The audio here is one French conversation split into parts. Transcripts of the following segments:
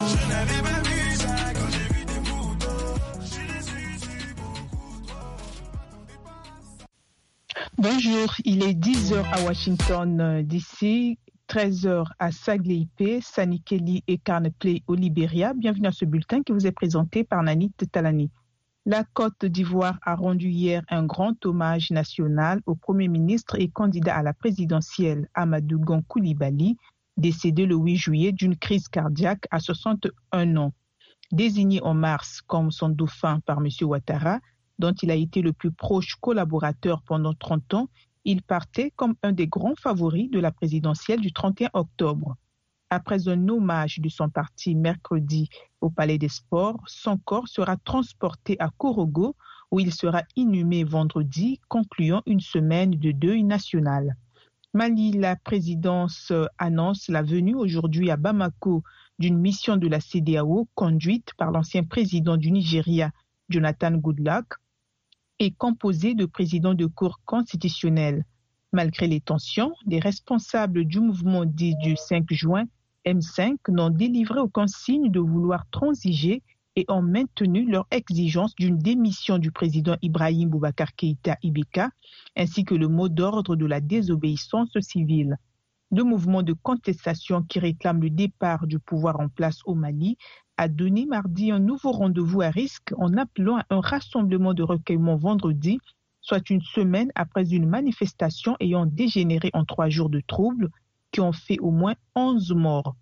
Bonjour, il est 10h à Washington DC, 13h à Saguenay, Sanikeli et Carneplay au Libéria. Bienvenue à ce bulletin qui vous est présenté par Nanit Talani. La Côte d'Ivoire a rendu hier un grand hommage national au Premier ministre et candidat à la présidentielle Amadou Gon Coulibaly, décédé le 8 juillet d'une crise cardiaque à 61 ans. Désigné en mars comme son dauphin par M. Ouattara, dont il a été le plus proche collaborateur pendant 30 ans, il partait comme un des grands favoris de la présidentielle du 31 octobre. Après un hommage de son parti mercredi au Palais des Sports, son corps sera transporté à Korogo où il sera inhumé vendredi, concluant une semaine de deuil national. Mali, la présidence annonce la venue aujourd'hui à Bamako d'une mission de la CEDEAO conduite par l'ancien président du Nigeria, Jonathan Goodluck, est composé de présidents de cour constitutionnelle. Malgré les tensions, les responsables du mouvement dit du 5 juin, M5, n'ont délivré aucun signe de vouloir transiger et ont maintenu leur exigence d'une démission du président Ibrahim Boubacar Keïta Ibeka, ainsi que le mot d'ordre de la désobéissance civile. Le mouvement de contestation qui réclame le départ du pouvoir en place au Mali a donné mardi un nouveau rendez-vous à risque en appelant à un rassemblement de recueillement vendredi, soit une semaine après une manifestation ayant dégénéré en 3 jours de troubles qui ont fait au moins 11 morts.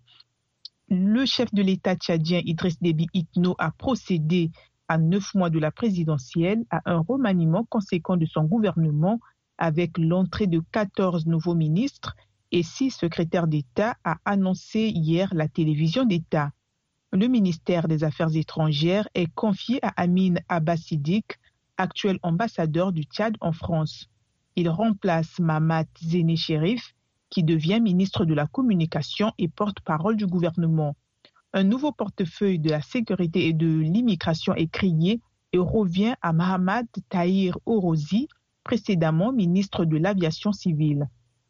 Le chef de l'État tchadien Idriss Déby Itno a procédé à 9 mois de la présidentielle à un remaniement conséquent de son gouvernement avec l'entrée de 14 nouveaux ministres et 6 secrétaires d'État, a annoncé hier la télévision d'État. Le ministère des Affaires étrangères est confié à Amin Abbas-Siddiq, actuel ambassadeur du Tchad en France. Il remplace Mahamat Zéné Chérif, qui devient ministre de la Communication et porte-parole du gouvernement. Un nouveau portefeuille de la sécurité et de l'immigration est créé et revient à Mahamad Tahir Orozi, précédemment ministre de l'Aviation civile.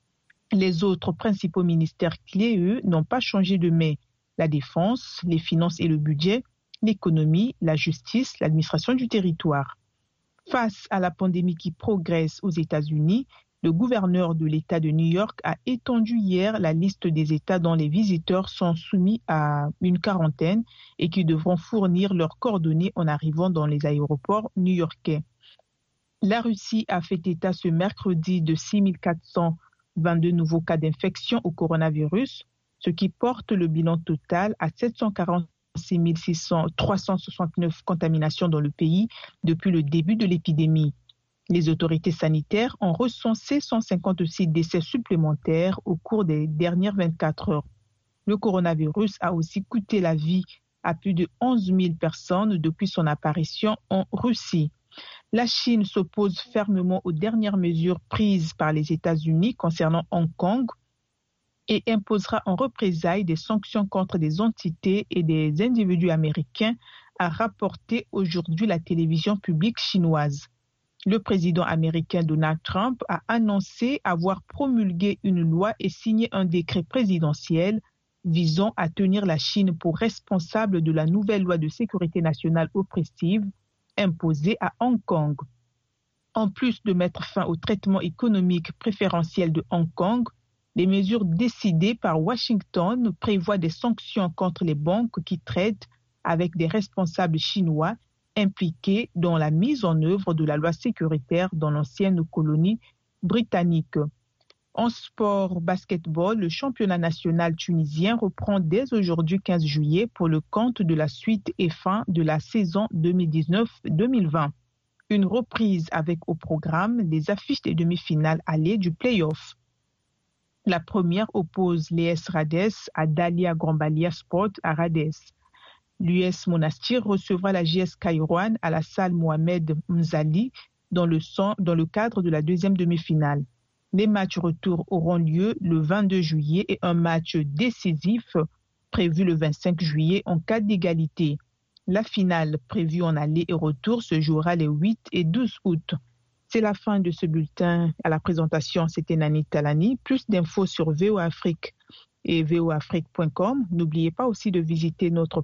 Les autres principaux ministères clés, eux, n'ont pas changé de main. La défense, les finances et le budget, l'économie, la justice, l'administration du territoire. Face à la pandémie qui progresse aux États-Unis, le gouverneur de l'État de New York a étendu hier la liste des États dont les visiteurs sont soumis à une quarantaine et qui devront fournir leurs coordonnées en arrivant dans les aéroports new-yorkais. La Russie a fait état ce mercredi de 6422 nouveaux cas d'infection au coronavirus, ce qui porte le bilan total à 746 369 contaminations dans le pays depuis le début de l'épidémie. Les autorités sanitaires ont recensé 156 décès supplémentaires au cours des dernières 24 heures. Le coronavirus a aussi coûté la vie à plus de 11 000 personnes depuis son apparition en Russie. La Chine s'oppose fermement aux dernières mesures prises par les États-Unis concernant Hong Kong et imposera en représailles des sanctions contre des entités et des individus américains, a rapporté aujourd'hui la télévision publique chinoise. Le président américain Donald Trump a annoncé avoir promulgué une loi et signé un décret présidentiel visant à tenir la Chine pour responsable de la nouvelle loi de sécurité nationale oppressive imposée à Hong Kong. En plus de mettre fin au traitement économique préférentiel de Hong Kong, les mesures décidées par Washington prévoient des sanctions contre les banques qui traitent avec des responsables chinois impliqués dans la mise en œuvre de la loi sécuritaire dans l'ancienne colonie britannique. En sport basketball, le championnat national tunisien reprend dès aujourd'hui 15 juillet pour le compte de la suite et fin de la saison 2019-2020. Une reprise avec au programme les affiches des demi-finales allées du play-off. La première oppose l'ES Radès à Dalia Grombalia Sport à Radès. L'US Monastir recevra la JS Kairouan à la salle Mohamed Mzali dans le cadre de la deuxième demi-finale. Les matchs retour auront lieu le 22 juillet et un match décisif prévu le 25 juillet en cas d'égalité. La finale prévue en aller et retour se jouera les 8 et 12 août. C'est la fin de ce bulletin. À la présentation, c'était Nanit Talani. Plus d'infos sur VOA Afrique et voafrique.com. N'oubliez pas aussi de visiter notre